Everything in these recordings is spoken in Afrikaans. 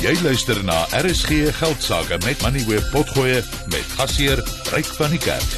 Jy luister na RSG Geldsaake met Moneyweb Potgoe met gasheer Ryk van die Kerk.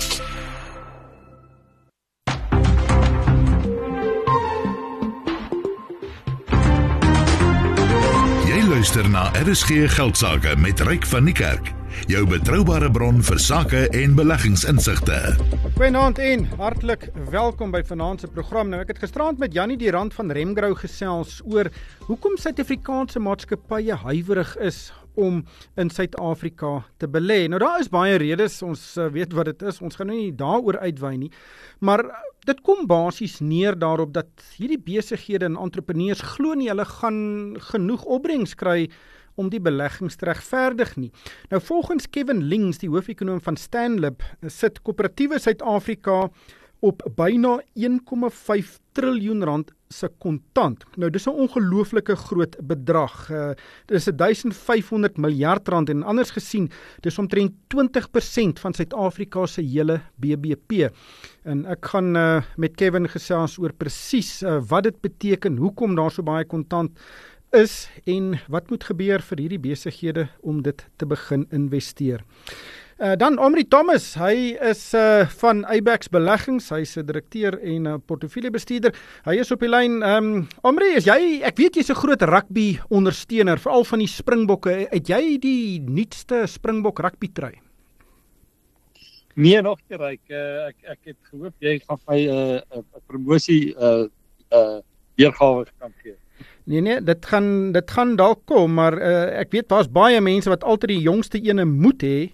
Jy luister na RSG Geldsaake met Ryk van die Kerk. Jou betroubare bron vir sake en beleggingsinsigte. Goeienaand en hartlik welkom by vanaand se program. Nou ek het gisterand met Jannie die Rand van Remgrow gesels oor hoekom Suid-Afrikaanse maatskappye huiwerig is om in Suid-Afrika te belê. Nou daar is baie redes, ons weet wat dit is, ons gaan nou nie daaroor uitwy nie, maar dit kom basies neer daarop dat hierdie besighede en entrepreneurs glo nie hulle gaan genoeg opbrengs kry om die beleggings te regverdig nie. Nou volgens Kevin Lings, die hoof-ekonoom van Stanlib, sit koöperatiewe Suid-Afrika op byna 1,5 triljoen rand se kontant. Nou dis 'n ongelooflike groot bedrag. Dit is 1500 miljard rand en anders gesien, dis omtrent 20% van Suid-Afrika se hele BBP. En ek gaan met Kevin gesels oor presies wat dit beteken, hoekom daar so baie kontant is en wat moet gebeur vir hierdie besighede om dit te begin investeer. Dan Omri Thomas, hy is van Abax Beleggings, hy is 'n direkteur en portefeuljebestuurder. Hy is op die lyn. Omri, ek weet jy's 'n groot rugby ondersteuner, veral van die Springbokke. Het jy die nuutste Springbok rugby trui? Nee, nog nie, Ryk. Ek het gehoop jy gaan my 'n promosie weergawe kan gee. Nee, dit gaan dalk kom, maar ek weet daar's baie mense wat altyd die jongste ene moet hê,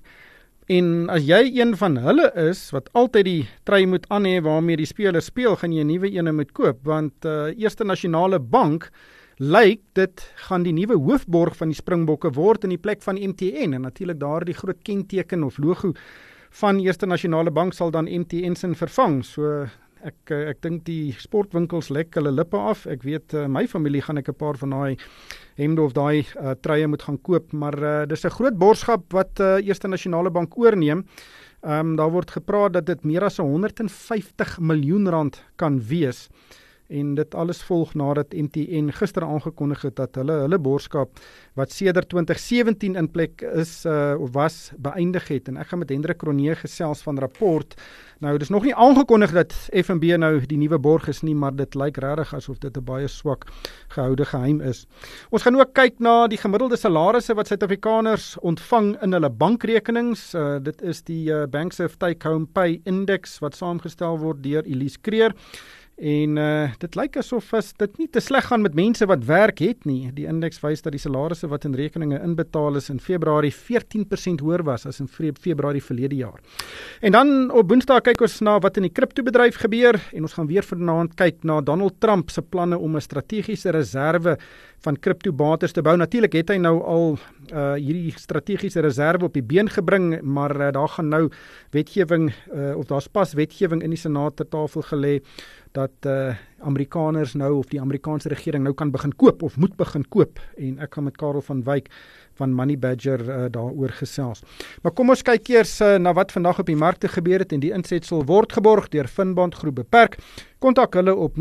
en as jy een van hulle is, wat altyd die trui moet aan hê waarmee die spelers speel, gaan jy 'n nuwe ene moet koop, want Eerste Nasionale Bank lyk dit gaan die nuwe hoofborg van die Springbokke word in die plek van MTN, en natuurlik daar die groot kenteken of logo van Eerste Nasionale Bank sal dan MTN sin vervang, so Ek dink die sportwinkels lek hulle lippe af. Ek weet, my familie gaan ek 'n paar van daai hemde of daai truie moet gaan koop, maar dis 'n groot borgskap wat Eerste Nasionale Bank oorneem. Daar word gepraat dat dit meer as 150 miljoen rand kan wees. En dit alles volg nadat MTN gister aangekondig het dat hulle borgskap wat sedert 2017 in plek is of was beëindig het. En ek gaan met Hendrik Cronje gesels van Rapport. Nou, dis nog nie aangekondig dat FNB nou die nuwe borg is nie, maar dit lyk regtig asof dit 'n baie swak gehoude geheim is. Ons gaan ook kyk na die gemiddelde salarisse wat Suid-Afrikaners ontvang in hulle bankrekenings. Dit is die Bankserv Take Home Pay Index wat saamgestel word deur Elise Kreer. En dit lyk asof dit nie te sleg gaan met mense wat werk het nie. Die indeks wys dat die salarisse wat in rekeninge inbetaal is in Februarie 14% hoër was as in Februarie verlede jaar. En dan op Woensdag kyk ons na wat in die kriptobedryf gebeur, en ons gaan weer vanaand kyk na Donald Trump se planne om 'n strategiese reserve van kriptobates te bou. Natuurlik het hy nou al hierdie strategiese reserve op die been gebring, maar daar gaan nou wetgewing, of daar's pas wetgewing in die Senaat ter tafel gelê, dat Amerikaners nou, of die Amerikaanse regering nou kan begin koop, of moet begin koop, en ek gaan met Karel van Wyk van Money Badger daaroor gesels. Maar kom ons kyk eers na wat vandag op die markte gebeur het, en die insetsel word geborg deur Finbond Groep Beperk. Kontak hulle op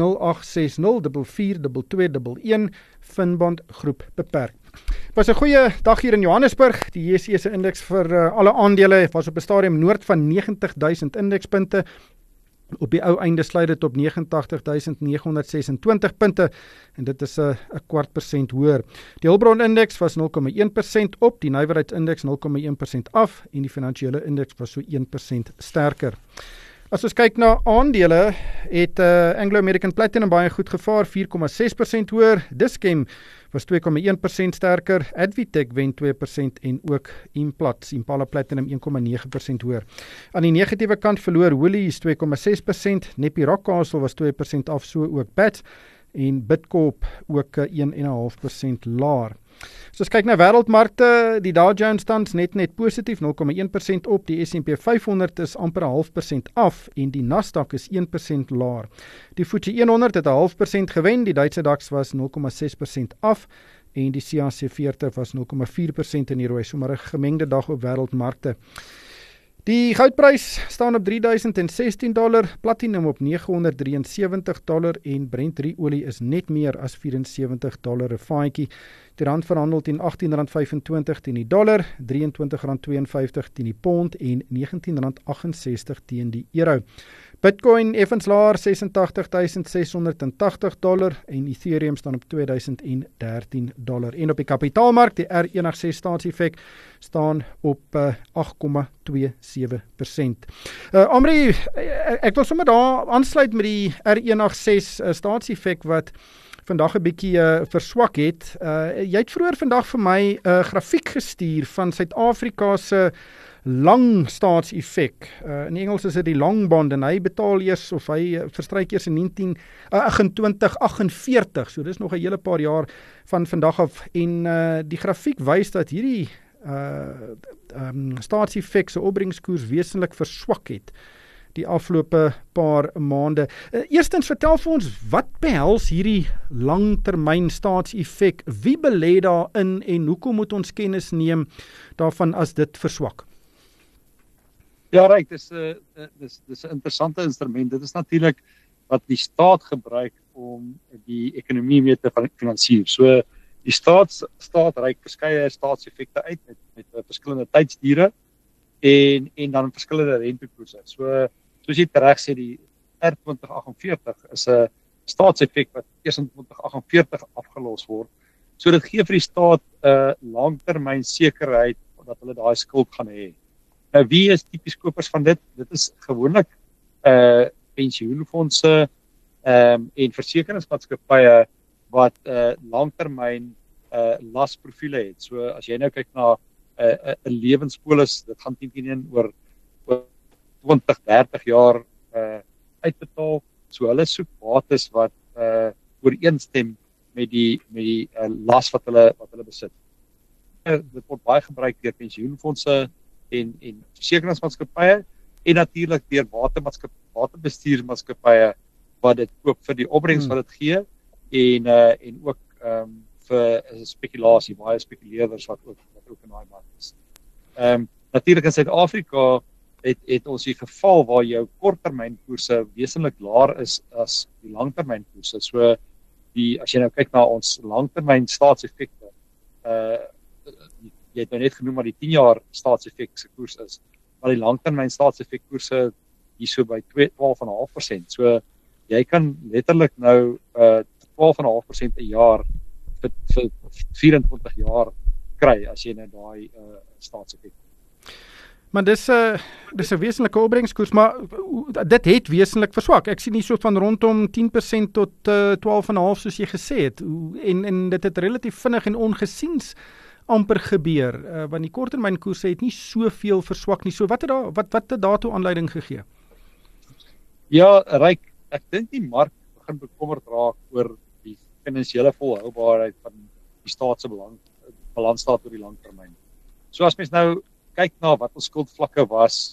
0860442211, Finbond Groep Beperk. Was 'n goeie dag hier in Johannesburg. Die JSE se indeks vir alle aandele was op 'n stadium noord van 90.000 indekspunte. Op die ou einde sluit dit op 89.926 punte, en dit is 'n kwart persent hoër. Die Hulbron indeks was 0,1% op, die nywerheidsindeks 0,1% af, en die finansiële indeks was so 1% sterker. As ons kyk na aandele, het Anglo American Platinum baie goed gevaar, 4,6% hoër, Dischem was 2,1% sterker, Advitech wen 2% en ook Impala Platinum 1,9% hoër. Aan die negatiewe kant verloor Woolies 2,6%, Nepi Rockcastle was 2% af, so ook BAT, en Bidcorp ook 1,5% laer. So as kyk na wêreldmarkte, die Dow Jones tans net positief, 0,1% op, die S&P 500 is amper 0,5% af, en die Nasdaq is 1% laer. Die FTSE 100 het 0,5% gewen, die Duitse DAX was 0,6% af, en die CAC 40 was 0,4% in die rooi, so maar 'n gemengde dag op wêreldmarkte. Die goudprys staan op $3016, platinum op $973 en Brent 3 olie is net meer as $74 'n vaatjie. Die rand verhandel teen R18.25 teen die dollar, R23.52 teen die pond en R19.68 teen die euro. Bitcoin effens laer $86,680 en Ethereum staan op $2013. En op die kapitaalmark, die R106 staatseffek staan op 8,27%. Amri, ek wil sommer daar aansluit met die R106 staatseffek wat vandag 'n bietjie verswak het. Jy het vroeër vandag vir my 'n grafiek gestuur van Suid-Afrika se lang staatseffek. In Engels is dit die long bond en hy betaal eers of hy verstryk eers in 2048. So dis nog 'n hele paar jaar van vandag af en die grafiek wys dat hierdie staatseffek se opbrengskoers wesentlik verswak het die afgelope paar maande. Eerstens vertel vir ons, wat behels hierdie langtermyn staatseffek? Wie belê daarin en hoekom moet ons kennis neem daarvan as dit verswak? Ja, reg, dis 'n interessante instrument. Dit is natuurlik wat die staat gebruik om die ekonomie mee te finansier. So die staat reik verskeie staatseffekte uit met verskillende tydsdure en dan verskillende rentekoerse. So soos jy reg sê, die R2048 is 'n staatseffek wat eers in 2048 afgelos word. So dit gee vir die staat 'n langtermyn sekerheid dat hulle daai skuld gaan hê. Nou wie is tipies kopers van dit? Dit is gewoonlik pensioenfondse en versekeringsmaatskappye wat langtermyn lasprofiele het. So as jy nou kyk na 'n lewenspolis, dit gaan teen oor 20, 30 jaar uitbetaal. So hulle soek bates wat ooreenstem met die las wat hulle besit. Dit word baie gebruik deur pensioenfondse en versekeringsmaatskappye en natuurlik deur waterbestuursmaatskappye wat dit koop vir die opbrengs wat dit gee en ook vir spekulasie, baie spekuleerders wat ook in daai mark is. Natuurlik in Suid-Afrika het ons die geval waar jou korttermynkoerse wesentlik laer is as die langtermynkoerse. So as jy nou kyk na ons langtermyn staatseffekte, jy het nou net genoem wat die 10 jaar staatseffek se koers is, maar die langtermyn staatseffek koerse hierso by 12,5%. So jy kan letterlik nou 12,5% 'n jaar vir 24 jaar kry as jy nou daai staatseffek. Maar dis 'n wesentlike opbrengskoers, maar dit het wesentlik verswak. Ek sien nie so van rondom 10% tot 12,5 soos jy gesê het. En dit het relatief vinnig en ongesiens amper gebeur, want die korttermynkoerse het nie soveel verswak nie. So wat het daartoe aanleiding gegee? Ja, Ryk, ek dink die mark begin bekommerd raak oor die finansiële volhoubaarheid van die staat se balansstaat oor die langtermyn. So as mens nou kyk na wat ons skuldvlakke was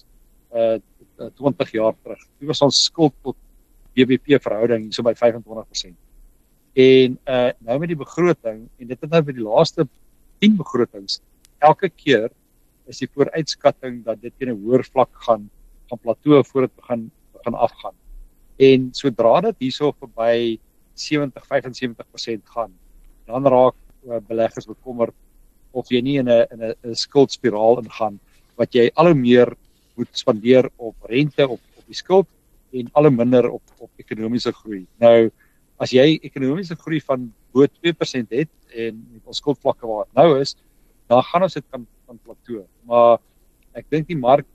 20 jaar terug. Dit was ons skuld tot BBP verhouding so by 25%. En nou met die begroting, en dit het nou by die laaste 10 begrotings, elke keer is die vooruitskatting dat dit teen 'n hoër vlak gaan plateau voor dit begin afgaan. En sodra dit hierso verby 70-75% gaan, dan raak beleggers bekommerd of jy nie in 'n skuldspiraal ingaan wat jy al hoe meer moet spandeer op rente op die skuld en al hoe minder op ekonomiese groei. Nou as jy ekonomiese groei van bo 2% het en met ons skuldvlakke waar dit nou is, dan gaan ons dit kan plateau. Maar ek dink die mark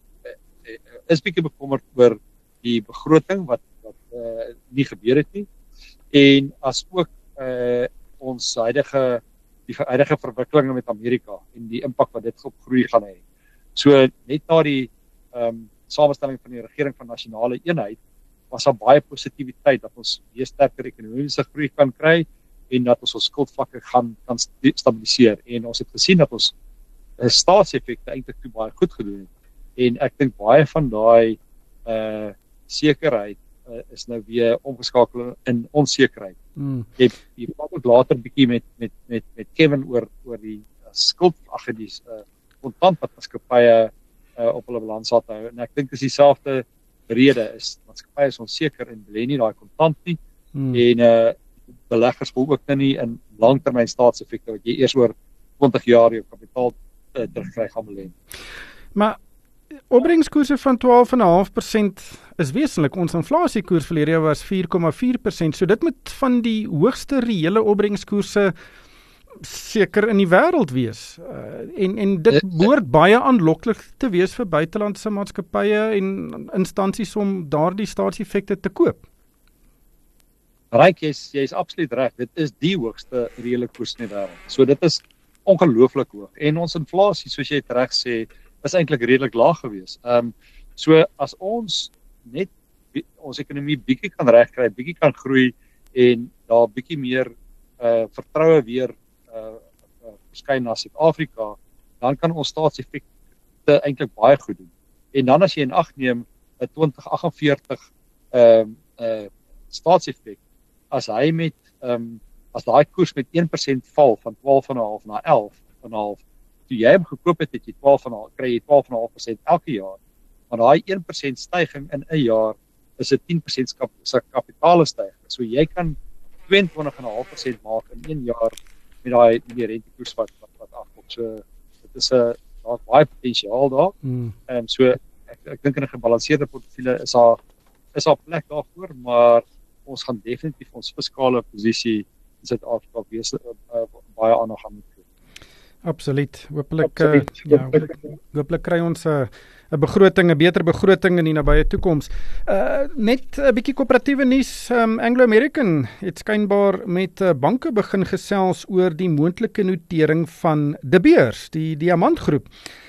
is bietjie bekommerd oor die begroting wat nie gebeur het nie en as ook ons huidige verwikkelinge met Amerika en die impak wat dit op groei gaan hê. So net na die samestelling van die regering van nasionale eenheid was daar baie positiwiteit dat ons weer sterker ekonomiese groei kan kry en dat ons skuldvlakke kan stabiliseer. En ons het gesien dat ons staatseffekte eintlik toe baie goed gedoen het. En ek dink baie van daai sekerheid is nou weer omgeskakel in onsekerheid. Jy praat ook later bietjie met Kevin oor die skuld, die kontantmaatskappye op hulle balansstaat hou. En ek dink dis dieselfde rede is maatskappye is onseker en belê nie daai kontant nie. En beleggers wil ook nie in langtermyn staatseffekte wat jy eers oor 20 jaar jou kapitaal terugkry gaan belê. Maar opbrengskoerse van 12,5% is wesentlik. Ons inflasiekoers verlede jaar was 4,4%. So dit moet van die hoogste reële opbrengskoerse seker in die wêreld wees. En dit behoort baie aanloklik te wees vir buitelandse maatskappye en instansies om daardie staatseffekte te koop. Ryk, jy is absoluut reg. Dit is die hoogste reële koers in die wêreld. So dit is ongelooflik hoog. En ons inflasie, soos jy reg sê, is eintlik redelik laag gewees. So as ons net ons ekonomie bietjie kan regkry, bietjie kan groei en daar bietjie meer vertroue weer verskyn na Suid-Afrika, dan kan ons staatseffekte eintlik baie goed doen. En dan as jy in ag neem 'n 2048 staatseffek, as hy met as daai koers met 1% val van 12,5 na 11,5, toe jy hom gekoop het jy 12,5, kry jy 12,5% elke jaar. Maar daai 1% styging in 'n jaar is 'n 10% kapitaalstyging. So jy kan 22,5% maak in 1 jaar met die rentekoers wat afkom. So dit is daar's baie potensiaal daar. So ek dink in 'n gebalanseerde portefeulje is daar plek daarvoor, maar ons gaan definitief ons fiskale posisie in Suid-Afrika baie aandag aan moet gee. Absoluut. Hooplik kry ons 'n begroting, 'n beter begroting in die nabye toekoms. Net 'n bietjie koöperatiewe nuus. Anglo American het skynbaar met banke begin gesels oor die moontlike notering van De Beers, die diamantgroep.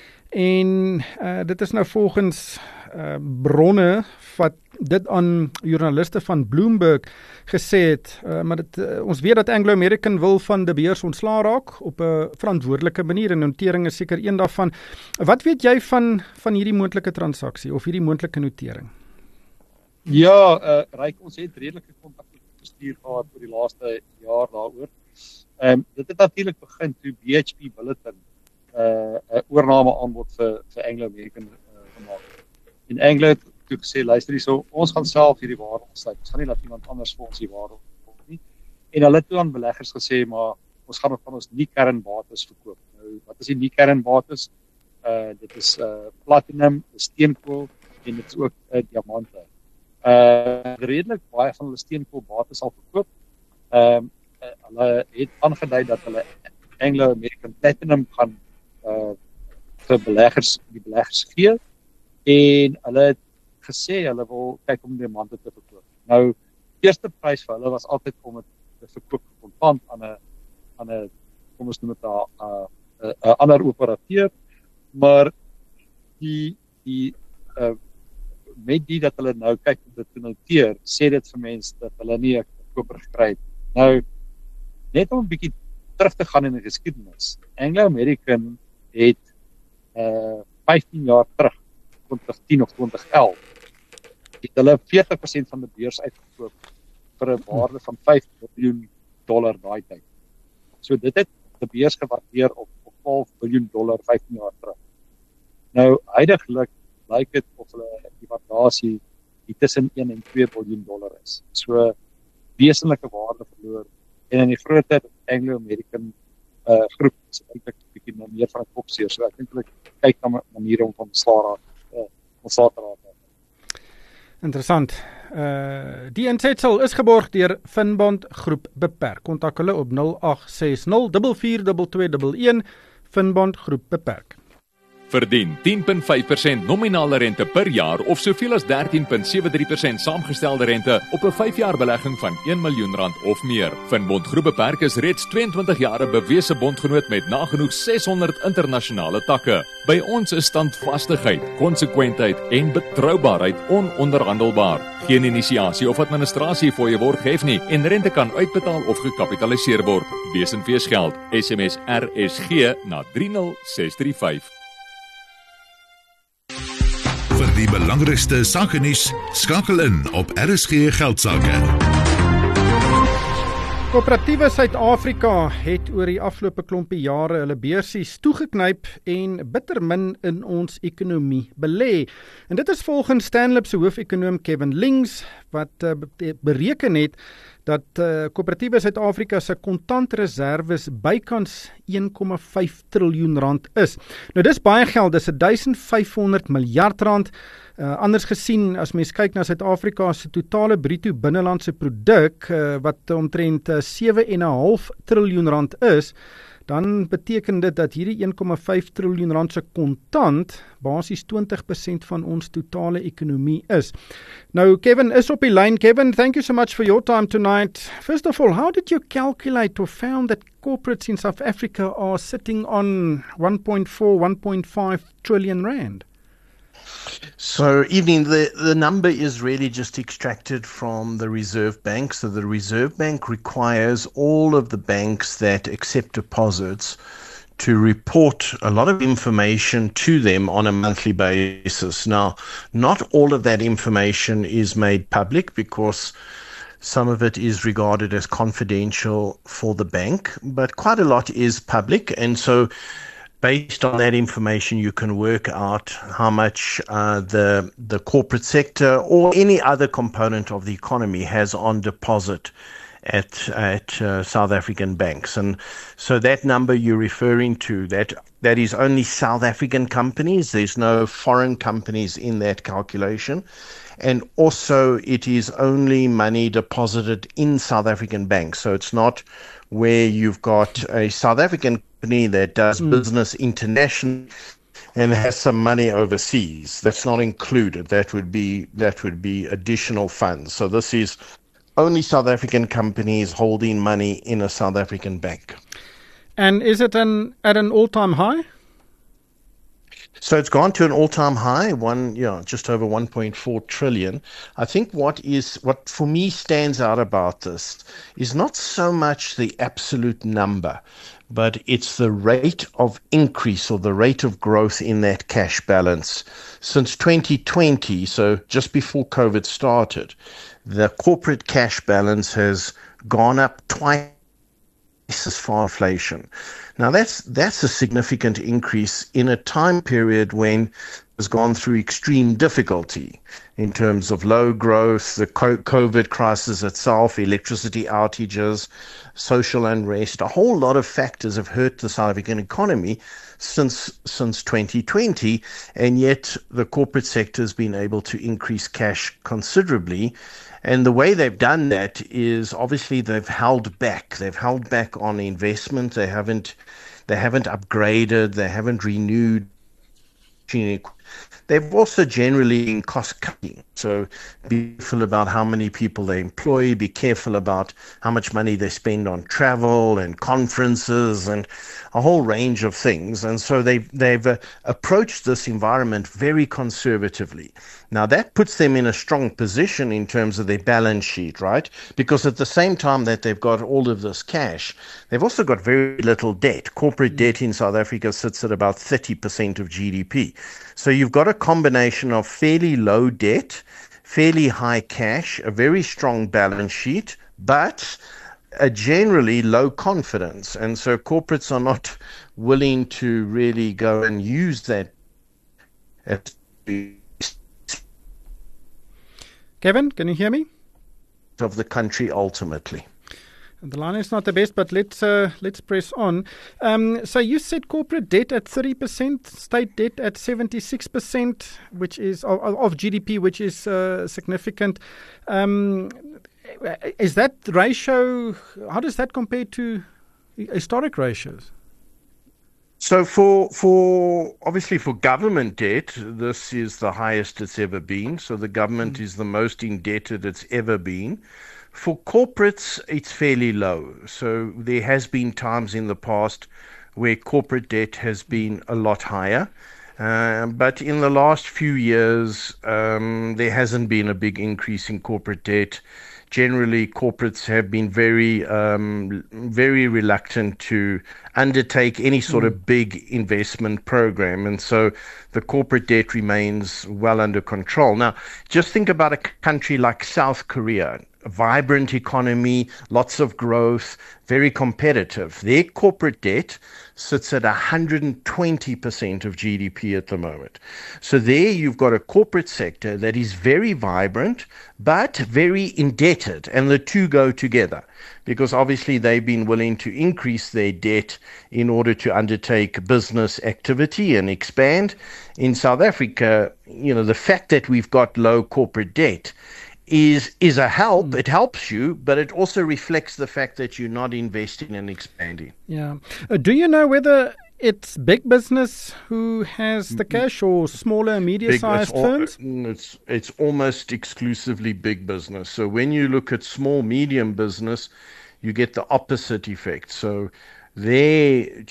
En dit is nou volgens bronne wat dit aan joernaliste van Bloomberg gesê het, maar ons weet dat Anglo American wil van De Beers ontslaa raak op 'n verantwoordelike manier en notering is seker een daarvan. Wat weet jy van hierdie moontlike transaksie of hierdie moontlike notering? Ja, Ryk, ons het redelike kontak met die bestuur gehad oor die laaste jaar daaroor. Dit het natuurlik begin toe BHP Billiton 'n oorname aanbod vir Anglo American gemaak. En Anglo het toe gesê, luister hierso, ons gaan self hierdie waarde ontsluit. Ons gaan nie laat iemand anders vir ons die waarde opkoop nie. En hulle het toe aan beleggers gesê, maar ons gaan van ons nie kernbates verkoop. Nou, wat is die nie kernbates? Dit is platinum, steenkool en dit is ook diamante. Redelik baie van hulle steenkoolbates al verkoop. Hulle het aangedui dat hulle Anglo American Platinum gaan vir die beleggers gee. En hulle het gesê hulle wil kyk om diamante te verkoop. Nou, eerste prys vir hulle was altyd om dit te verkoop kontant aan 'n kom ons noem dit 'n ander operateur, maar met die dat hulle nou kyk om dit te noteer, sê dit vir mense dat hulle nie 'n koper gekry het. Nou, net om 'n bietjie terug te gaan in die geskiedenis. Anglo American het 15 jaar terug, 2010 of 2011, het hulle 40% van die beurs uitgekoop vir 'n waarde van $5 biljoen daai tyd. So dit het die beurs gewaardeer op $12 biljoen 15 jaar terug. Nou, huidiglik lyk dit of hulle die waardasie tussen $1 en $2 biljoen is. So wesenlike waarde verloor. En in die groter Anglo American groep is eintlik 'n bietjie meer van 'n kopseer. So ek dink hulle kyk na maniere om van ontslae te raak. Interessant. Die insetsel is geborg deur Finbond Groep Beperk. Kontak hulle op 0860 442211 Finbond Groep Beperk. Verdien 10,5% nominale rente per jaar of soveel as 13,73% saamgestelde rente op 'n 5-jaar belegging van R1 miljoen of meer. Finbond Groep Beperk is reeds 22 jaar 'n bewese bondgenoot met nagenoeg 600 internasionale takke. By ons is standvastigheid, konsekwentheid en betroubaarheid ononderhandelbaar. Geen inisiasie of administrasie fooie word gehef nie en rente kan uitbetaal of gekapitaliseer word. Wees en wees geld. SMS RSG na 30635. Vir die belangrikste sakenuus, skakel in op RSG Geldsaake. Koöperatiewe Suid-Afrika het oor die afgelope klompie jare hulle beursies toegeknyp en bitter min in ons ekonomie belê. En dit is volgens Stanlib se hoofekonoom Kevin Links wat bereken het dat Koöperatiewe Suid-Afrika se kontantreserwes bykans 1,5 triljoen rand is. Nou dis baie geld, dis 1500 miljard rand. Anders gesien, as mens kyk na Suid-Afrika se totale bruto binnelandse produk, wat omtrent 7,5 triljoen rand is, dan beteken dit dat hierdie 1,5 triljoen rand se kontant basies 20% van ons totale ekonomie is. Nou, Kevin is op die lyn. Kevin, thank you so much for your time tonight. First of all, how did you calculate or found that corporates in South Africa are sitting on 1.4, 1.5 trillion rand? So, evening, the number is really just extracted from the Reserve Bank. So the Reserve Bank requires all of the banks that accept deposits to report a lot of information to them on a monthly basis. Now, not all of that information is made public because some of it is regarded as confidential for the bank, but quite a lot is public. And so based on that information, you can work out how much the corporate sector or any other component of the economy has on deposit at South African banks. And so that number you're referring to, that is only South African companies. There's no foreign companies in that calculation. And also it is only money deposited in South African banks. So it's not where you've got a South African company that does business internationally and has some money overseas. That's not included. That would be additional funds. So this is only South African companies holding money in a South African bank. And is it at an all-time high? So it's gone to an all-time high, just over 1.4 trillion. I think what for me stands out about this is not so much the absolute number, but it's the rate of increase or the rate of growth in that cash balance. Since 2020, so just before COVID started, the corporate cash balance has gone up twice as far as inflation. Now that's a significant increase in a time period when it has gone through extreme difficulty in terms of low growth, the COVID crisis itself, electricity outages, social unrest. A whole lot of factors have hurt the South African economy since 2020, and yet the corporate sector has been able to increase cash considerably. And the way they've done that is obviously they've held back. They've held back on investment. They haven't upgraded. They haven't renewed. They've also generally been cost cutting. So be careful about how many people they employ. Be careful about how much money they spend on travel and conferences and a whole range of things. And so they've approached this environment very conservatively. Now that puts them in a strong position in terms of their balance sheet, right? Because at the same time that they've got all of this cash, they've also got very little debt. Corporate debt in South Africa sits at about 30% of GDP. So you've got a combination of fairly low debt, fairly high cash, a very strong balance sheet, but a generally low confidence. And so corporates are not willing to really go and use that Kevin, can you hear me? Of the country ultimately. The line is not the best, but let's press on. So you said corporate debt at 30%, state debt at 76%, which is of GDP, which is significant. Is that ratio? How does that compare to historic ratios? So for obviously for government debt, this is the highest it's ever been. So the government is the most indebted it's ever been. For corporates, it's fairly low. So there has been times in the past where corporate debt has been a lot higher. But in the last few years, there hasn't been a big increase in corporate debt. Generally, corporates have been very reluctant to undertake any sort of big investment program. And so the corporate debt remains well under control. Now, just think about a country like South Korea, a vibrant economy, lots of growth, very competitive. Their corporate debt sits at 120% of GDP at the moment. So there you've got a corporate sector that is very vibrant, but very indebted, and the two go together, because obviously they've been willing to increase their debt in order to undertake business activity and expand. In South Africa, the fact that we've got low corporate debt is a help. It helps you, but it also reflects the fact that you're not investing and expanding. Yeah. Do you know whether it's big business who has the cash or smaller, medium-sized firms? It's almost exclusively big business. So when you look at small, medium business, you get the opposite effect. So a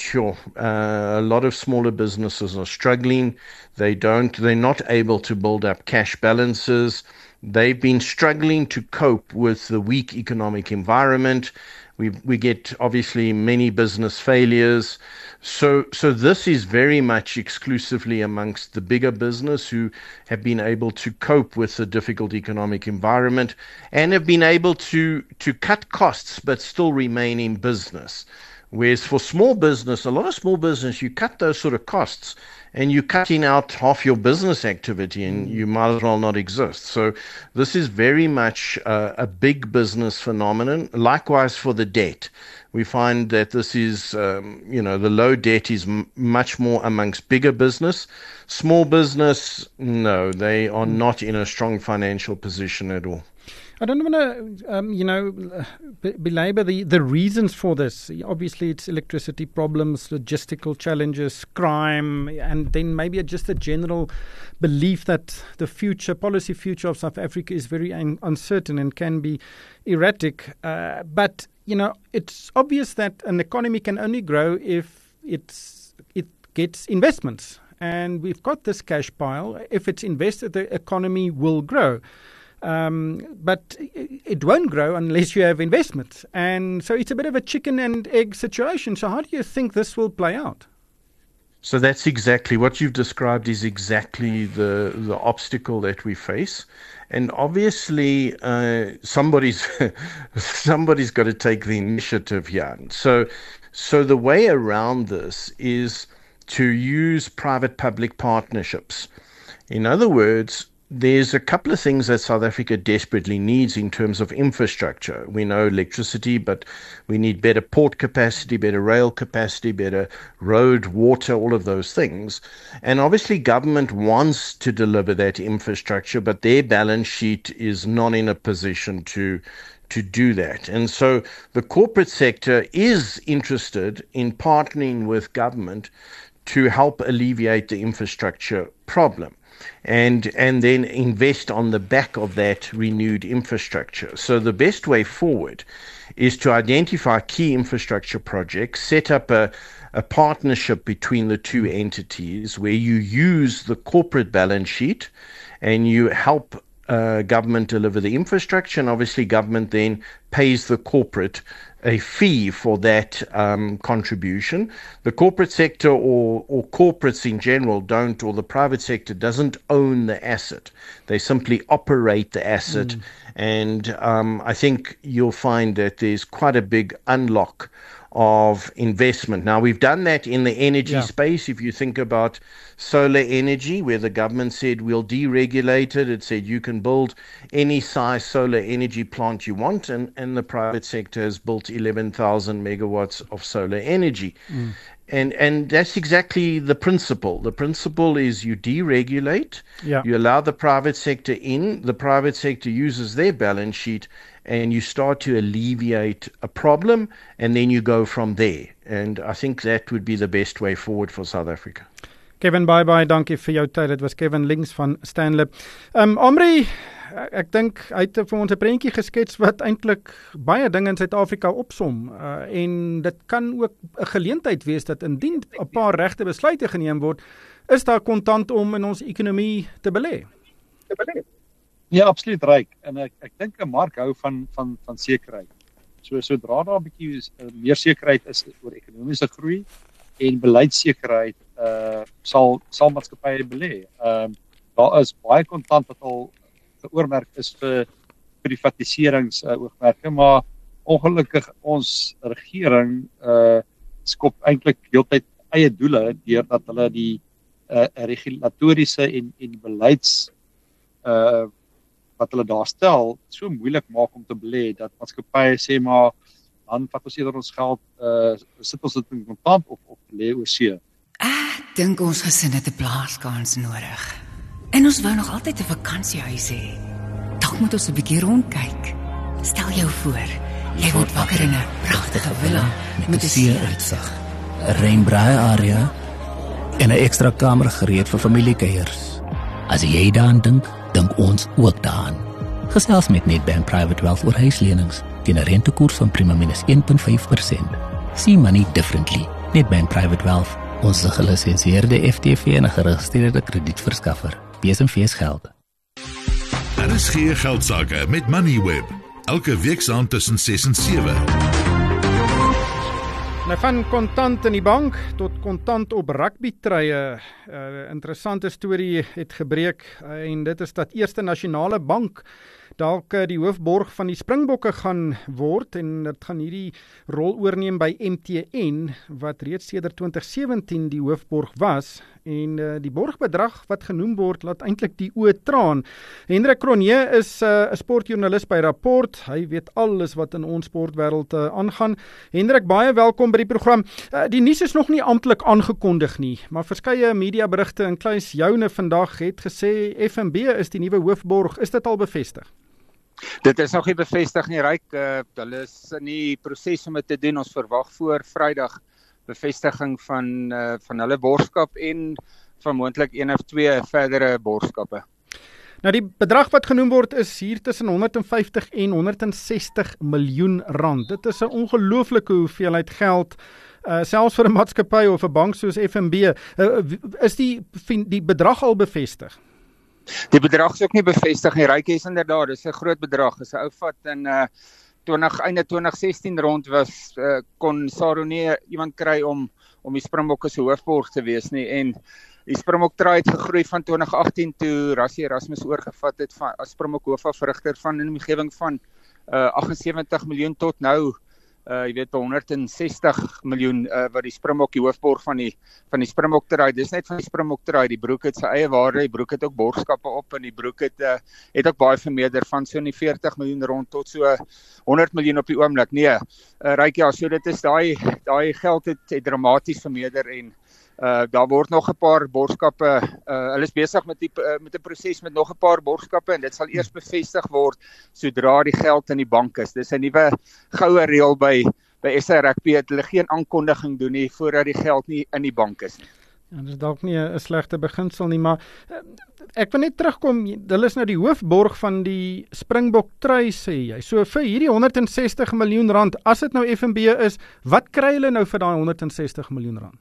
lot of smaller businesses are struggling. They're not able to build up cash balances. They've been struggling to cope with the weak economic environment. We get obviously many business failures. So this is very much exclusively amongst the bigger business who have been able to cope with the difficult economic environment and have been able to cut costs but still remain in business. Whereas for small business, a lot of small business, you cut those sort of costs and you're cutting out half your business activity and you might as well not exist. So this is very much a big business phenomenon. Likewise for the debt. We find that this is, the low debt is much more amongst bigger business. Small business, no, they are not in a strong financial position at all. I don't want to, belabor the reasons for this. Obviously, it's electricity problems, logistical challenges, crime, and then maybe just a general belief that the policy future of South Africa is very uncertain and can be erratic. But it's obvious that an economy can only grow if it gets investments. And we've got this cash pile. If it's invested, the economy will grow. But it won't grow unless you have investment. And so it's a bit of a chicken and egg situation. So how do you think this will play out? So that's exactly what you've described is exactly the obstacle that we face. And obviously, somebody's got to take the initiative here. So the way around this is to use private-public partnerships. In other words, there's a couple of things that South Africa desperately needs in terms of infrastructure. We know electricity, but we need better port capacity, better rail capacity, better road, water, all of those things. And obviously government wants to deliver that infrastructure, but their balance sheet is not in a position to do that. And so the corporate sector is interested in partnering with government to help alleviate the infrastructure problem. And then invest on the back of that renewed infrastructure. So the best way forward is to identify key infrastructure projects, set up a partnership between the two entities where you use the corporate balance sheet and you help government deliver the infrastructure, and obviously government then pays the corporate a fee for that contribution. The corporate sector or corporates in general or the private sector doesn't own the asset. They simply operate the asset. And I think you'll find that there's quite a big unlock of investment. Now, we've done that in the energy space. If you think about solar energy, where the government said we'll deregulate it, it said you can build any size solar energy plant you want, and the private sector has built 11,000 megawatts of solar energy. And that's exactly the principle. The principle is you deregulate, you allow the private sector in, the private sector uses their balance sheet, and you start to alleviate a problem, and then you go from there. And I think that would be the best way forward for South Africa. Kevin, bye, dankie vir jou tyd. Dit was Kevin Links van Stanlib. Omri, ek dink hy het vir ons 'n prentjie geskets wat eintlik baie dinge in Suid-Afrika opsom. En dit kan ook 'n geleentheid wees dat indien 'n paar regte besluite geneem word, is daar kontant om in ons ekonomie te belê. Ja, absoluut reg. En ek dink 'n mark hou van sekerheid. So sodra daar 'n bietjie meer sekerheid is oor ekonomiese groei en beleidssekerheid, sal maatskappye belê. Daar is baie kontant wat al geoormerk is vir privatiseringsoogmerke, maar ongelukkig ons regering skop eintlik heeltyd eie doele deurdat hulle die regulatoriese en beleids wat hulle daar stel, so moeilik maak om te belê, dat maatskappye sê maar, dan vat ons eerder ons geld, sit ons dit in kontant of belê oor see. Ek dink ons gesin het 'n blaaskans nodig. En ons wou nog altyd 'n vakansiehuis hê. Dalk moet ons 'n bietjie rondkyk. Stel jou voor, jy word wakker in 'n pragtige villa met 'n see-uitsig, 'n rainbraai area en 'n ekstra kamer gereed vir familiekuiers. As jy daaraan dink ons ook daaraan. Gesels met Nedbank Private Wealth oor huislenings teen 'n rentekoers van prima minus 1.5%. See money differently. Nedbank Private Wealth, ons is 'n gelisensieerde FTV en 'n geregistreerde kredietverskaffer. BSMV's geld. Daar is geen geldsaake met Moneyweb. Elke week saand tussen 6 en 7. Nou van kontant in die bank tot kontant op rugbytrye. Interessante storie het gebreek en dit is dat Eerste Nasionale Bank dalk die hoofborg van die Springbokke gaan word en dit gaan hierdie rol oorneem by MTN wat reeds sedert 2017 die hoofborg was en die borgbedrag wat genoem word laat eintlik die oë traan. Hendrik Cronje is 'n sportjoernalis by Rapport. Hy weet alles wat in ons sportwêreld aangaan. Hendrik, baie welkom by die program. Die nuus is nog nie amptelik aangekondig nie, maar verskeie mediaberigte en Kluis joune vandag het gesê FNB is die nuwe hoofborg. Is dit al bevestig? Dit is nog nie bevestig nie, Ryk. Hulle is in die proses om dit te doen. Ons verwag voor Vrydag bevestiging van hulle borgskap en van moontlik 1 of 2 verdere borgskappe. Nou die bedrag wat genoem word is hier tussen 150 en 160 miljoen rand. Dit is 'n ongelooflike hoeveelheid geld, selfs vir 'n maatskappy of 'n bank soos FNB. Is die bedrag al bevestig? Die bedrag is ook nie bevestig nie. Ryk is inderdaad, dis 'n groot bedrag. Dis 'n ou vat in einde 2016 rond was kon Saro nie iemand kry om die Springbokke se hoofborg te wees nie en die Springbok traai het gegroei van 2018 toe Rassie Erasmus oorgevat het as Springbok hoofafrigter van 'n omgewing van 78 miljoen tot nou jy weet 160 miljoen wat die Springbok die hoofborg van die Springbok traai. Dis net van die Springbok traai. Die broek het sy eie waarde, die broek het ook borgskappe op en die broek het ook baie vermeerder van so in die 40 miljoen rond tot so 100 miljoen op die oomblik. Nee, Ryk, ja, so dit is daai geld het dramaties vermeerder en daar word nog 'n paar borgskappe, hulle is besig met 'n proses met nog 'n paar borgskappe en dit sal eers bevestig word sodra die geld in die bank is. Dis 'n nuwe goue reël by SA Rugby het hulle geen aankondiging doen nie voordat die geld nie in die bank is nie. Ja, dis dalk nie 'n slegte beginsel nie, maar ek wil net terugkom, hulle is nou die hoofborg van die Springbok trui sê jy. So vir hierdie 160 miljoen rand, as dit nou FNB is, wat kry hulle nou vir daai 160 miljoen rand?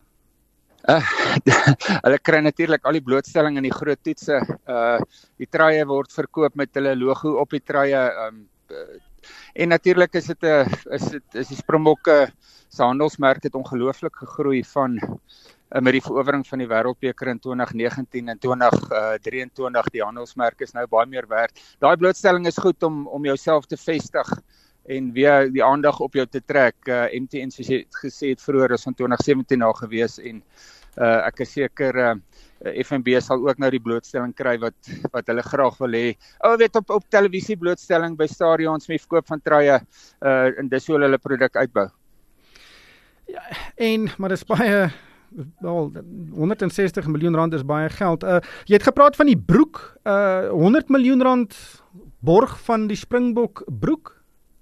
Hulle kry natuurlik al die blootstelling in die groot toetse. Die truie word verkoop met hulle logo op die truie. En natuurlik is die Springbokke se handelsmerk het ongelooflik gegroei met die verowering van die Wêreldbeker in 2019 en 2023. Die handelsmerk is nou baie meer werd. Daai blootstelling is goed om jouself te vestig en weer die aandag op jou te trek. MTN soos jy gesê het vroeër is van 2017 al gewees en ek is seker FNB sal ook nou die blootstelling kry wat hulle graag wil hê. Weet op televisie blootstelling by stadions met verkoop van truie en dis hoe hulle produk uitbou. Ja, maar dis baie 160 miljoen rand is baie geld. Jy het gepraat van die broek, 100 miljoen rand borg van die Springbok broek.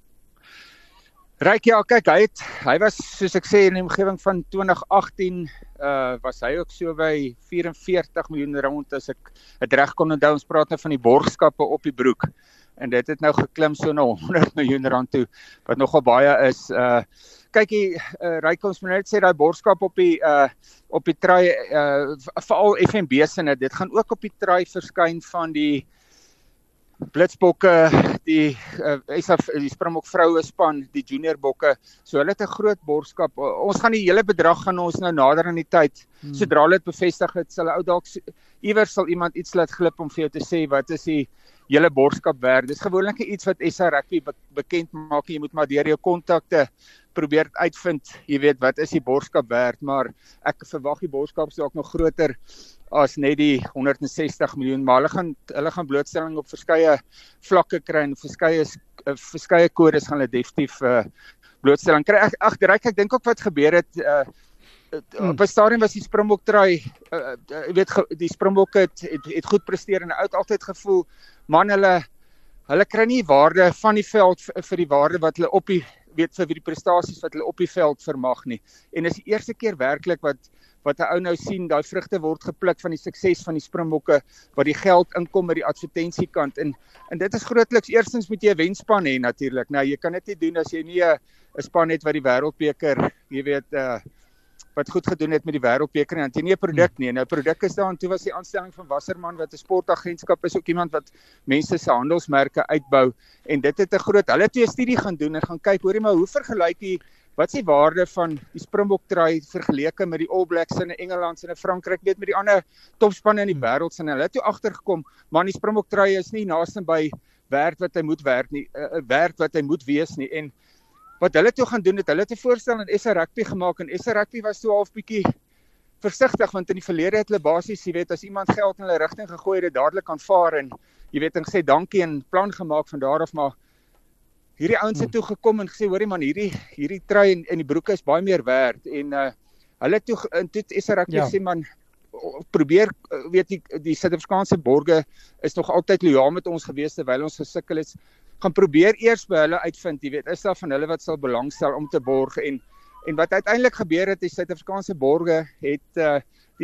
Ryk, ja, kyk, hy was, soos ek sê, in die omgewing van 2018, was hy ook so by 44 miljoen rand, as ek het reg kon onthou, ons praat nou van die borgskappe op die broek, en dit het nou geklim so na 100 miljoen rand toe, wat nogal baie is. Kyk, Ryk, ons moet net sê, die borgskap op die trui, veral FNB sinne, dit gaan ook op die trui verskyn van die Blitsbokke, die die Springbok vroue span, die junior bokke, so hulle het 'n groot borgskap. Ons gaan die hele bedrag gaan ons nou nader aan die tyd. Sodra hulle dit bevestig het, sal ou dalk iewers sal iemand iets laat glip om vir jou te sê wat is die hele borgskap werd. Dis gewoonlik iets wat SA Rugby bekend maak. Jy moet maar deur jou kontakte probeer uitvind, jy weet wat is die borgskap werd, maar ek verwag die borgskap dalk nog groter as net die 160 miljoen, maar hulle gaan blootstelling op verskeie vlakke kry en verskeie kodes gaan hulle definitief blootstelling kry. Ek dink ook wat gebeur het op 'n stadium was die Springbok try, jy weet die Springbok het goed presteer en het altyd gevoel, man hulle kry nie waarde van die veld vir die waarde wat hulle op die vir die prestasies wat hulle op die veld vermag nie. En is die eerste keer werklik wat 'n ou nou sien, daai vrugte word gepluk van die sukses van die Springbokke, wat die geld inkom met die advertensiekant. En dit is grootliks, eerstens moet jy 'n wenspan hê natuurlik. Nou jy kan dit nie doen as jy nie 'n span het wat die wêreldbeker, jy weet, wat goed gedoen het met die wêreldbeker en jy nie 'n produk nie. Nou produk is daar en toe was die aanstelling van Wasserman wat 'n sportagentskap is, ook iemand wat mense se handelsmerke uitbou en dit het 'n groot, hulle het 'n studie gaan doen en gaan kyk, hoorie maar hoe vergelyk jy wat is die waarde van die Springbok try vergeleke met die All Blacks in Engeland en in Frankryk, weet met die ander topspanne in die wêreld se en hulle het toe agtergekom, maar die Springbok try is nie naaste by werd wat hy moet werk nie, werd wat hy moet wees nie. En wat hulle toe gaan doen het, hulle het 'n voorstel in SA Rugby gemaak en SA Rugby was toe half bietjie versigtig want in die verlede het hulle basies, jy weet, as iemand geld in hulle rigting gegooi het, dit dadelik aanvaar en jy weet en gesê dankie en plan gemaak van daar af, maar hierdie ouens het toe gekom en gesê hoorie man, hierdie trui en die broeke is baie meer werd en hulle toe SA Rugby sê man probeer weet die Suid-Afrikaanse borge is nog altyd lojaal met ons gewees terwyl ons gesukkel het. Gaan probeer eers by hulle uitvind, jy weet, is daar van hulle wat sal belangstel om te borg en wat uiteindelik gebeur het, die Suid-Afrikaanse borge het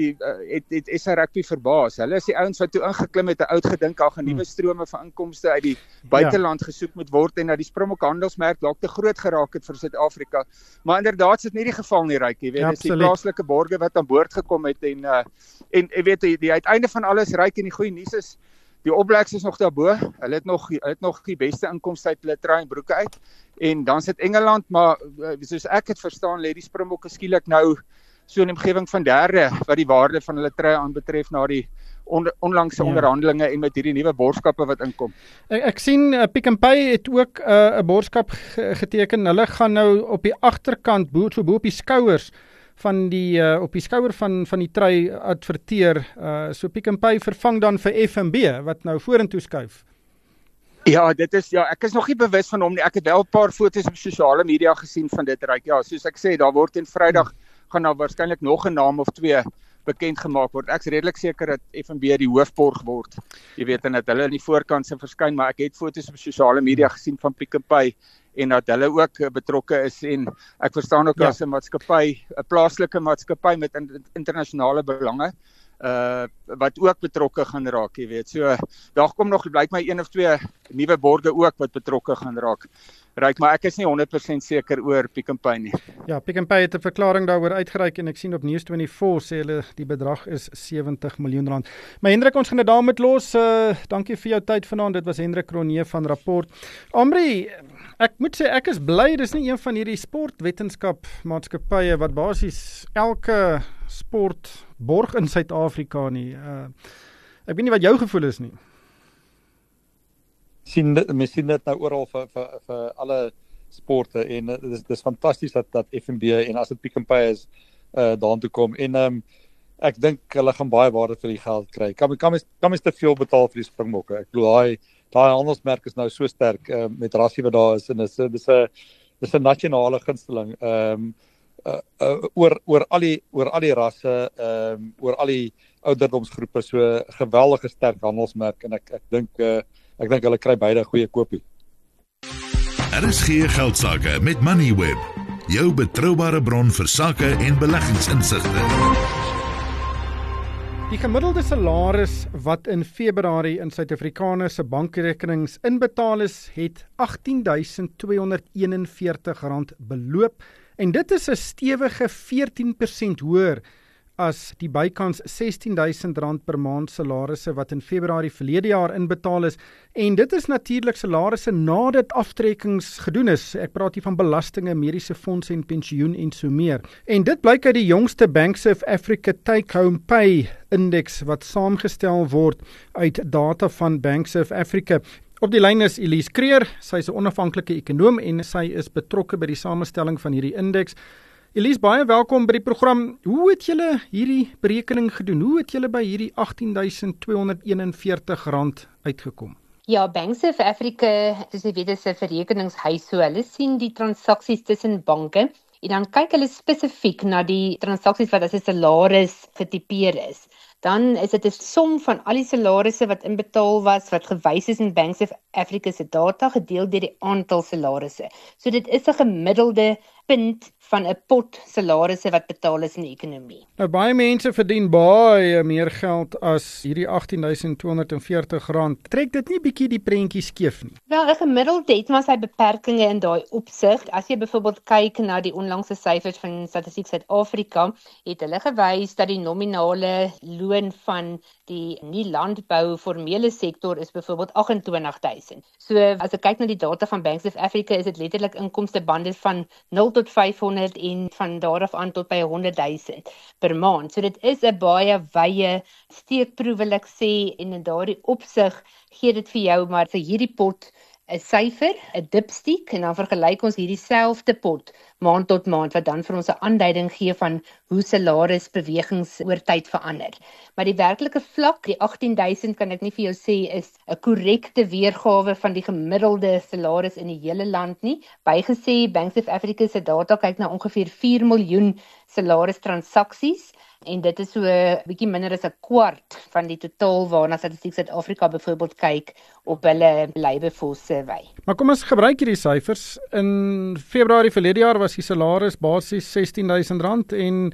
SA Rugby verbaas. Hulle is die ouens wat toe ingeklim het, 'n oud gedink al gaan nuwe strome van inkomste uit die buiteland gesoek moet word en dat die Springbok handelsmerk dalk te groot geraak het vir Suid-Afrika. Maar inderdaad is dit nie die geval nie, Ryk, jy weet, dis die plaaslike borge wat aan boord gekom het en jy weet die uiteinde van alles, Ryk, en die goeie nuus is die All Blacks is nog daarbo. Hulle het nog die beste inkomste uit hulle trui en broeke uit. En dan sit Engeland, maar soos ek het verstaan, lê die Springbokke skielik nou so in die omgewing van derde wat die waarde van hulle trui aanbetref na die onlangse onderhandelinge en met hierdie nuwe borgskappe wat inkom. Ek sien Pick n Pay het ook 'n borgskap geteken. Hulle gaan nou op die agterkant bo op die skouers van die op die skouer van die trui adverteer. So Pick n Pay vervang dan vir FNB wat nou vorentoe skuif. Ja, ek is nog nie bewus van hom nie. Ek het wel 'n paar foto's op sosiale media gesien van dit, Ryk. Ja, soos ek sê, daar word teen Vrydag gaan daar waarskynlik nog 'n naam of twee bekend gemaak word. Ek's redelik seker dat FNB die hoofborg word. Jy weet, en dat hulle in die voorkant se verskyn, maar ek het foto's op sosiale media gesien van Pick n Pay en dat hulle ook betrokke is en ek verstaan ook as 'n maatskappy, 'n plaaslike maatskappy met internasionale belange wat ook betrokke gaan raak, jy weet. So daar kom nog blyk my 1 of 2 nuwe borge ook wat betrokke gaan raak. Ryk, maar ek is nie 100% seker oor Pick n Pay nie. Ja, Pick n Pay het 'n verklaring daaroor uitgereik en ek sien op News24 sê hulle die bedrag is R70 miljoen. Maar Hendrik, ons gaan dit daarmee los. Dankie vir jou tyd vanaand. Dit was Hendrik Cronje van Rapport. Amri, ek moet sê ek is bly dis nie een van hierdie sportwetenskap maatskappye wat basies elke sport borg in Suid-Afrika nie. Ek weet nie wat jou gevoel is nie. Mens sien dit nou oral vir alle sporte en dis fantasties dat FNB en as dit Pick n Pay is daartoe kom en ek dink hulle gaan baie waarde vir die geld kry. Kan mens te veel betaal vir die Springbokke? Ek bedoel daai handelsmerk is nou so sterk met rassie wat daar is en dis 'n nasionale gunsteling oor al die rasse, oor al die ouderdomsgroepe, so geweldige sterk handelsmerk en ek dink hulle kry beide goeie kopie. RSG Geldsaake met Moneyweb, jou betroubare bron vir sake en beleggingsinsigte. Die gemiddelde salaris wat in Februarie in Suid-Afrikaners se bankrekenings inbetaal is, het R18.241 beloop en dit is 'n stewige 14% hoër as die bykans R16,000 per maand salarisse wat in Februarie verlede jaar inbetaal is, en dit is natuurlik salarisse nadat aftrekkings gedoen is. Ek praat hier van belastinge, mediese fondse en pensioen en so meer. En dit blyk uit die jongste Banks of Africa Take-Home Pay Index wat saamgestel word uit data van Banks of Africa. Op die lyn is Elise Kreer, sy is 'n onafhanklike ekonoom en sy is betrokke by die samestelling van hierdie indeks. Elise, baie welkom by die program. Hoe het julle hierdie berekening gedoen? Hoe het julle by hierdie R18,241 uitgekom? Ja, Banks of Africa, soos jy weet, is 'n verrekeningshuis, so hulle sien die transaksies tussen banke en dan kyk hulle spesifiek na die transaksies wat as 'n salaris getipeer is. Dan is dit 'n som van al die salarisse wat inbetaal was, wat gewys is in Banks of Africa se data, gedeel deur die aantal salarisse. So dit is 'n gemiddelde punt van 'n pot salarisse wat betaal is in die ekonomie. Nou baie mense verdien baie meer geld as hierdie R18,240. Trek dit nie bietjie die prentjie skeef nie? Wel, 'n gemiddelde het maar sy beperkings in daai opsig. As jy byvoorbeeld kyk na die onlangse syfers van Statistiek Suid-Afrika, het hulle gewys dat die nominale loon van die nie-landbou formele sektor is byvoorbeeld 28,000. So as ek kyk na die data van Banks of Africa, is dit letterlik inkomstebande van 0 tot 500 en van daar af aan tot by 100,000 per maand. So dit is 'n baie wye steekproef, wil ek sê, en in daardie opsig gee dit vir jou maar vir hierdie pot 'n syfer, 'n dipstiek, en dan vergelyk ons hierdie selfde pot maand tot maand, wat dan vir ons 'n aanduiding gee van hoe salarisbewegings oor tyd verander. Maar die werklike vlak, die 18,000, kan ek nie vir jou sê is 'n korrekte weergawe van die gemiddelde salaris in die hele land nie. Bygesê, Banks of Africa se data kyk na ongeveer 4 miljoen salaristransaksies, en dit is so 'n bietjie minder as 'n kwart van die totaal waarna Statistiek Suid-Afrika byvoorbeeld kyk op hulle Labour Force survey. Maar kom ons gebruik hierdie syfers. In Februarie verlede jaar was die salaris basies R16,000 en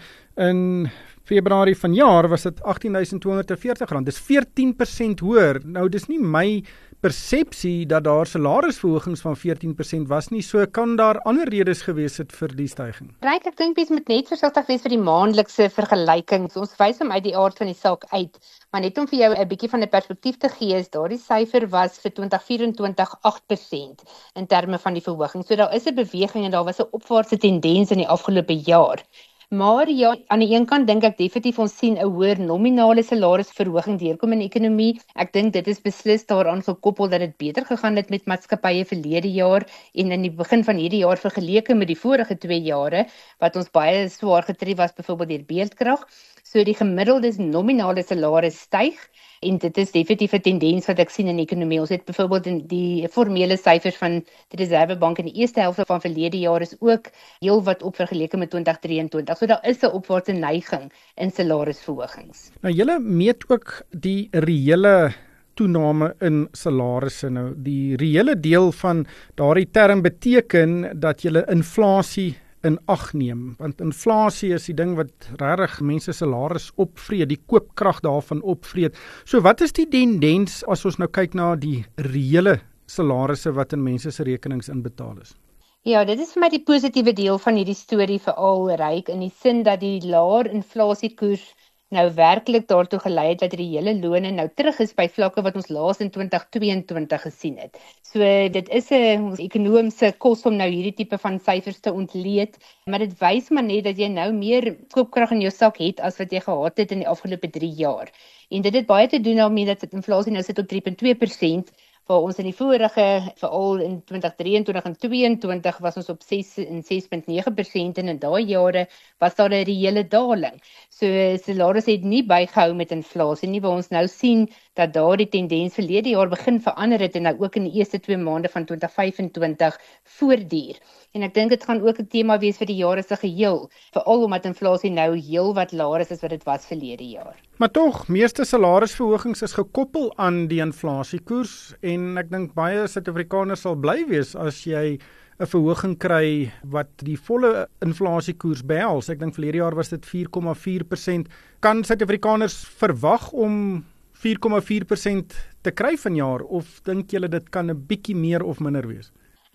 in Februarie vanjaar was dit R18,240. Dis 14% hoër. Nou dis nie my persepsie dat daar salarisverhogings van 14% was nie, so kan daar ander redes gewees het vir die styging. Ryk, ek dink mens moet net versigtig wees vir die maandelikse vergelykings. Ons wys hom uit die aard van die saak uit, maar net om vir jou 'n bietjie van 'n perspektief te gee, is daardie syfer was vir 2024 8% in terme van die verhoging. So daar is 'n beweging en daar was 'n opwaartse tendens in die afgelope jaar. Maar ja, aan die een kant dink ek definitief ons sien 'n hoër nominale salarisverhoging deurkom in die ekonomie. Ek dink dit is beslis daaraan gekoppel dat dit beter gegaan het met maatskappye verlede jaar en in die begin van hierdie jaar vergeleke met die vorige 2 jare wat ons baie swaar getref was, byvoorbeeld deur beeldkrag. So die gemiddelde nominale salaris styg en dit is definitief 'n tendens wat ek sien in die ekonomie. Ons het byvoorbeeld in die formele syfers van die Reservebank in die eerste helfte van verlede jaar is ook heelwat op vergeleke met 2023. So daar is 'n opwaartse neiging in salarisverhogings. Nou julle meet ook die reële toename in salarisse. Nou die reële deel van daardie term beteken dat julle inflasie in ag neem, want inflasie is die ding wat regtig mense salaris opvreet, die koopkrag daarvan opvreet. So wat is die tendens as ons nou kyk na die reële salarisse wat in mense se rekenings inbetaal is? Ja, dit is vir my die positiewe deel van hierdie storie veral, Ryk, in die sin dat die laer inflasiekoers nou werklik daartoe gelei het dat die hele lone nou terug is by vlakke wat ons laas in 2022 gesien het. So dit is 'n ekonomiese kos om nou hierdie tipe van syfers te ontleed, maar dit wys maar net dat jy nou meer koopkrag in jou sak het as wat jy gehad het in die afgelope 3 jaar. En dit het baie te doen daarmee dat inflasie nou sit op 3,2%, waar ons in die vorige, veral in 2023 en 2022 was ons op 6 en 6,9% en in daai jare was daar 'n reële daling. So salaris het nie bygehou met inflasie nie, waar ons nou sien dat daardie tendens verlede jaar begin verander het en nou ook in die eerste 2 maande van 2025 voortduur. En ek dink dit gaan ook 'n tema wees vir die jaar as 'n geheel, veral omdat inflasie nou heelwat laer is as wat dit was verlede jaar. Maar tog, meeste salarisverhogings is gekoppel aan die inflasiekoers en ek dink baie Suid-Afrikaners sal bly wees as jy 'n verhoging kry wat die volle inflasiekoers behels. Ek dink verlede jaar was dit 4,4%. Kan Suid-Afrikaners verwag om 4,4% te kry vanjaar of dink julle dit kan 'n bietjie meer of minder wees?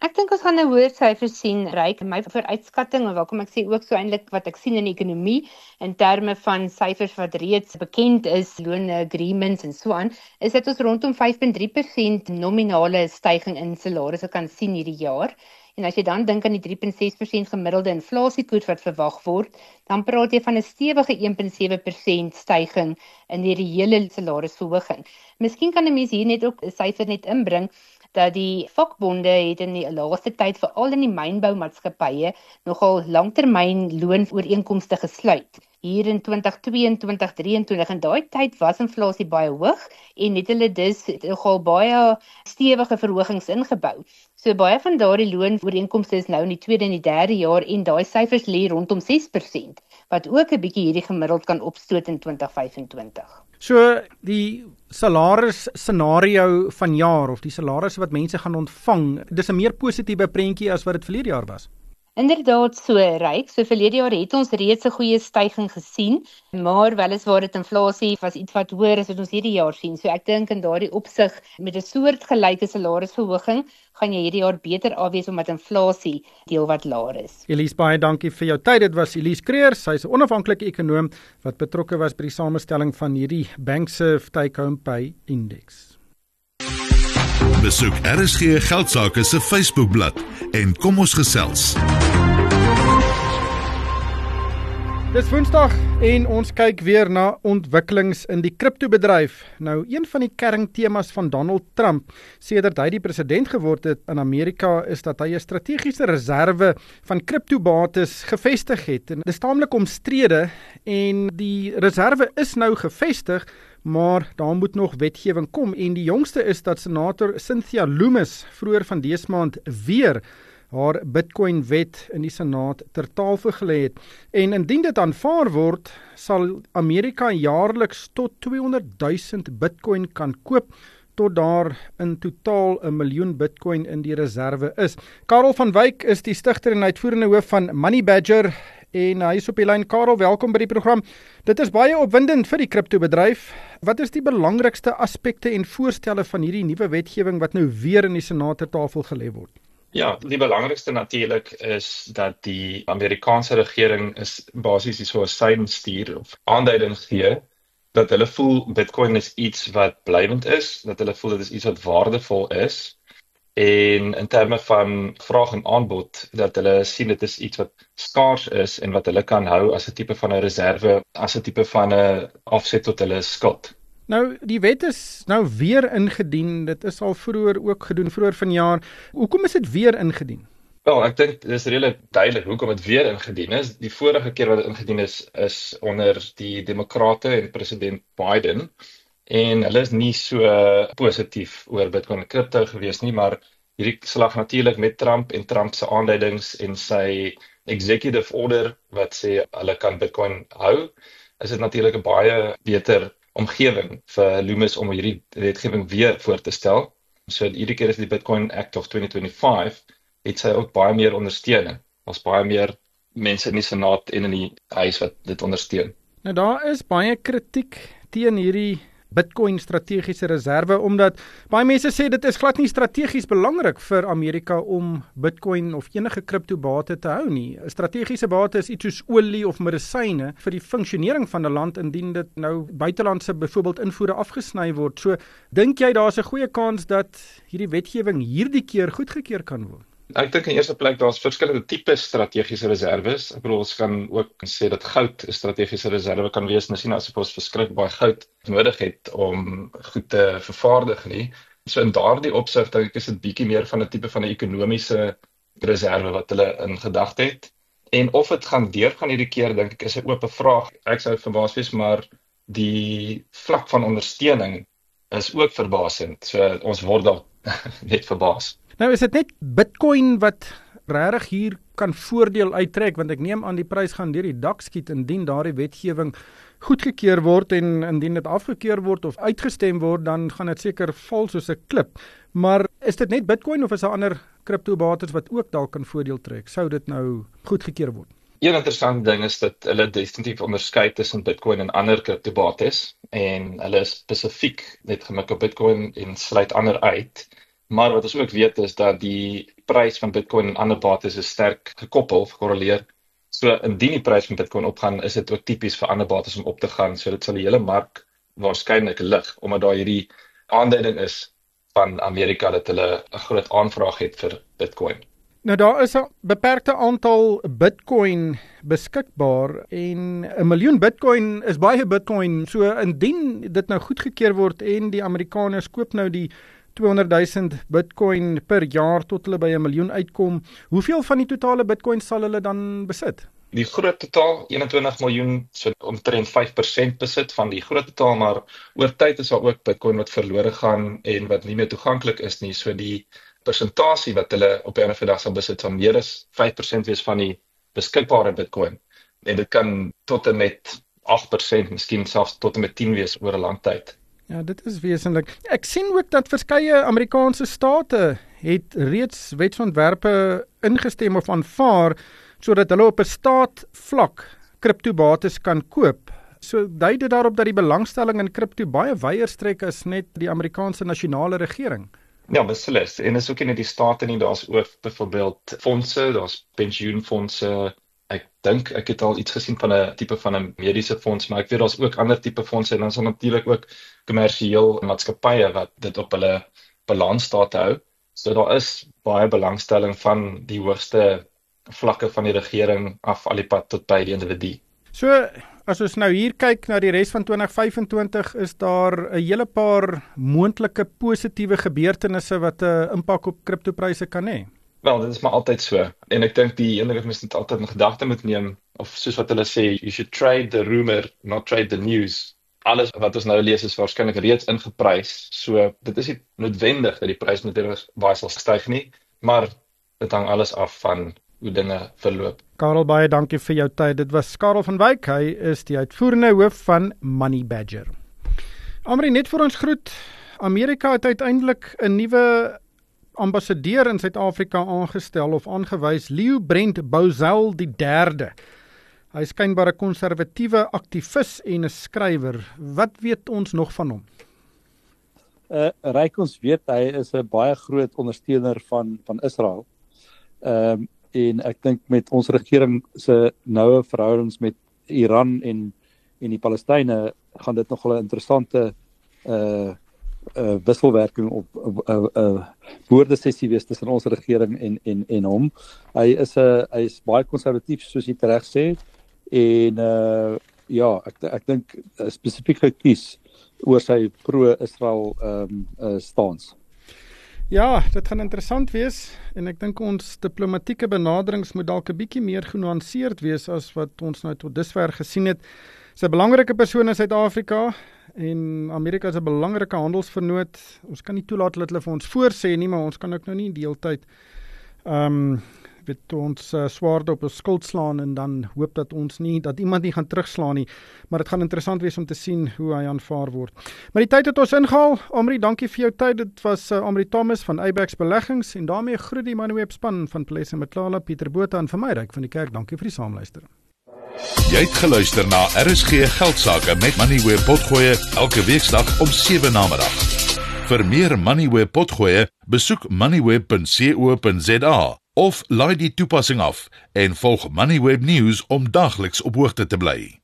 Ek dink ons gaan 'n hoër syfer sien, Ryk. My vooruitskatting, en welkom ek sê ook so eintlik wat ek sien in die ekonomie in terme van syfers wat reeds bekend is, loan agreements en so aan, is dat ons rondom 5.3% nominale stygings in salarisse kan sien hierdie jaar. En as jy dan dink aan die 3.6% gemiddelde inflasiekoers wat verwag word, dan praat jy van 'n stewige 1.7% stygings in die reële salarisverhoging. Miskien kan 'n mens hier net ook 'n syfer net inbring dat die vakbonde het in die laaste tyd veral in die mynboumaatskappye nogal langtermyn loonooreenkomste gesluit. Hier in 2022, 2023 en daai tyd was inflasie baie hoog en het hulle dus nogal baie stewige verhogings ingebou. So baie van daardie loonooreenkomste is nou in die tweede en die derde jaar en daai syfers lê rondom 6%, wat ook 'n bietjie hierdie gemiddeld kan opstoot in 2025. So die salaris scenario van jaar of die salarisse wat mense gaan ontvang, dis 'n meer positiewe prentjie as wat dit verlede jaar was. Inderdaad so, Ryk. So verlede jaar het ons reeds 'n goeie stygings gesien, maar weliswaar dit inflasie was iets wat hoër as wat ons hierdie jaar sien. So ek dink in daardie opsig met 'n soortgelyke salarisverhoging gaan jy hierdie jaar beter afwees omdat inflasie deel wat laer is. Elise, baie dankie vir jou tyd. Dit was Elise Creer, sy is 'n onafhanklike ekonoom wat betrokke was by die samestelling van hierdie bank se take-home pay indeks. Besoek RSG Geldsaake se Facebookblad en kom ons gesels. Dis Woensdag en ons kyk weer na ontwikkelings in die kriptobedryf. Nou, een van die kerntemas van Donald Trump sedert hy die president geword het in Amerika is dat hy 'n strategiese reserve van kriptobates gevestig het. En dis taamlik omstrede en die reserve is nou gevestig, maar daar moet nog wetgewing kom en die jongste is dat senator Cynthia Lummis vroeër van dese maand weer haar Bitcoin-wet in die Senaat ter tafel gelê het. En indien dit aanvaar word, sal Amerika jaarliks tot 200,000 Bitcoin kan koop, tot daar in totaal 1 miljoen Bitcoin in die reserve is. Karel van Wyk is die stigter en uitvoerende hoof van Money Badger, en hy is op die lyn. Karel, welkom by die program. Dit is baie opwindend vir die kriptobedryf. Wat is die belangrikste aspekte en voorstelle van hierdie nuwe wetgewing wat nou weer in die Senaat ter tafel gelê word? Ja, die belangrikste natuurlik is dat die Amerikaanse regering is basies so 'n sein stuur of aanduiding gee dat hulle voel Bitcoin is iets wat blywend is, dat hulle voel dit is iets wat waardevol is en in terme van vraag en aanbod dat hulle sien dit is iets wat skaars is en wat hulle kan hou as 'n tipe van 'n reserve, as 'n tipe van 'n afset tot hulle skuld. Nou, die wet is nou weer ingedien. Dit is al vroeër ook gedoen, vroeër vanjaar. Hoekom is dit weer ingedien? Wel, ek dink dit is redelik duidelik hoekom dit weer ingedien is. Die vorige keer wat dit ingedien is onder die Demokrate en president Biden. En hulle is nie so positief oor Bitcoin en crypto gewees nie, maar hierdie slag natuurlik met Trump en Trump se aanduidings en sy executive order wat sê hulle kan Bitcoin hou, is dit natuurlik 'n baie beter omgewing vir Lummis om hierdie wetgewing weer voor te stel. So hierdie keer is die Bitcoin Act of 2025, het sy ook baie meer ondersteuning. Ons baie meer mense in die Senaat en in die huis wat dit ondersteun. Nou daar is baie kritiek teen hierdie Bitcoin strategiese reserve, omdat baie mense sê dit is glad nie strategies belangrik vir Amerika om Bitcoin of enige kriptobate te hou nie. 'n Strategiese bate is iets soos olie of medisyne vir die funksionering van 'n land indien dit nou buitelandse byvoorbeeld invoere afgesny word. So dink jy daar's 'n goeie kans dat hierdie wetgewing hierdie keer goedgekeur kan word? Ek dink in eerste plek daar's verskillende tipe strategiese reserves. Ek bedoel ons kan ook sê dat goud 'n strategiese reserve kan wees. Ons sien asof ons verskriklik baie goud nodig het om goed te vervaardig nie. So in daardie opsig dink ek is dit bietjie meer van 'n tipe van 'n ekonomiese reserve wat hulle in gedagte het. En of dit gaan deurgaan hierdie keer dink ek is 'n oop vraag. Ek sou verbaas wees, maar die vlak van ondersteuning is ook verbasend. So ons word dalk net verbaas. Nou is dit net Bitcoin wat regtig hier kan voordeel uittrek, want ek neem aan die prys gaan deur die dak skiet indien daardie wetgewing goedgekeur word en indien dit afgekeur word of uitgestem word, dan gaan dit seker val soos 'n klip. Maar is dit net Bitcoin of is daar ander kriptobates wat ook dalk kan voordeel trek? Sou dit nou goedgekeur word? Een interessante ding is dat hulle definitief onderskei tussen Bitcoin en ander kriptobates en hulle is spesifiek net gemik op Bitcoin en sluit ander uit. Maar wat ons ook weet is dat die prys van Bitcoin en ander bates is sterk gekoppel, gekorreleer. So indien die prys van Bitcoin opgaan, is dit ook tipies vir ander bates om op te gaan. So dit sal die hele mark waarskynlik lig, omdat daar hierdie aanduiding is van Amerika dat hulle 'n groot aanvraag het vir Bitcoin. Nou daar is 'n beperkte aantal Bitcoin beskikbaar en 1 miljoen Bitcoin is baie Bitcoin. So indien dit nou goedgekeur word en die Amerikaners koop nou die 200,000 Bitcoin per jaar tot hulle by 1 miljoen uitkom, hoeveel van die totale Bitcoin sal hulle dan besit? Die groot totaal 21 miljoen, so omtrent 5% besit van die groot totaal, maar oor tyd is daar ook Bitcoin wat verlore gaan en wat nie meer toeganklik is nie. So die persentasie wat hulle op 'n einde van die dag sal besit sal meer as 5% wees van die beskikbare Bitcoin. En dit kan tot en met 8%, miskien selfs tot en met 10 wees oor 'n lang tyd. Ja, dit is wesentlik. Ek sien ook dat verskeie Amerikaanse state het reeds wetsontwerpe ingestem of aanvaar sodat hulle op 'n staatvlak kriptobates kan koop. So dui dit daarop dat die belangstelling in kripto baie wyer strek as net die Amerikaanse nasionale regering. Ja, beslis. En is ook nie net die state nie, daar's ook byvoorbeeld fondse, daar's pensioenfondse. Ek dink ek het al iets gesien van 'n tipe van 'n mediese fonds, maar ek weet daar's ook ander tipe fondse en dan is daar natuurlik ook kommersieel maatskappye wat dit op hulle balansstate hou. So daar is baie belangstelling van die hoogste vlakke van die regering af al die pad tot by die individu. So, as ons nou hier kyk na die res van 2025, is daar 'n hele paar moontlike positiewe gebeurtenisse wat 'n impak op kriptopryse kan hê. Wel, dit is maar altyd so. En ek dink die enige wat mens net altyd in gedagte moet neem, of soos wat hulle sê, you should trade the rumor, not trade the news. Alles wat ons nou lees is waarskynlik reeds ingeprys. So dit is nie noodwendig dat die prys noodwendig baie sal styg nie, maar dit hang alles af van hoe dinge verloop. Karel, baie dankie vir jou tyd. Dit was Karel van Wyk, hy is die uitvoerende hoof van Money Badger. Amri, net vir ons groet, Amerika het uiteindelik 'n nuwe ambassadeur in Suid-Afrika aangestel of aangewys, Leo Brent Bouzel III. Hy is skynbaar 'n konservatiewe aktivis en 'n skrywer. Wat weet ons nog van hom? Ryk ons weet hy is 'n baie groot ondersteuner van Israel. En ek dink met ons regering se noue verhoudings met Iran en die Palestynë gaan dit nogal 'n interessante wisselwerking op woordesessie wees tussen ons regering en hom. Hy is baie konservatief soos jy reg sê en ja, ek dink spesifiek gekies oor sy pro-Israel stans. Ja, dit gaan interessant wees en ek dink ons diplomatieke benaderings moet dalk 'n bietjie meer genuanceerd wees as wat ons nou tot dusver gesien het. Sy 'n belangrike persoon in Suid-Afrika en Amerika is 'n belangrike handelsvernoot. Ons kan nie toelaat dat hulle vir ons voorsê nie, maar ons kan ook nou nie die hele tyd weet ons swaarde op ons skuld slaan en dan hoop dat iemand nie gaan terugslaan nie, maar dit gaan interessant wees om te sien hoe hy aanvaar word. Maar die tyd het ons ingehaal. Amri, dankie vir jou tyd. Dit was Amri Thomas van Eyebax Beleggings en daarmee groet die Moneyweb span van Plesse Matlala, Pieter Botha en vir my Ryk van die Kerk. Dankie vir die saamluister. Jy het geluister na RSG Geldsaake met Moneyweb Potgoe elke weeksdag om 7 namiddag. Vir meer Moneyweb Potgoe, besoek moneyweb.co.za of laai die toepassing af en volg Moneyweb News om dagliks op hoogte te bly.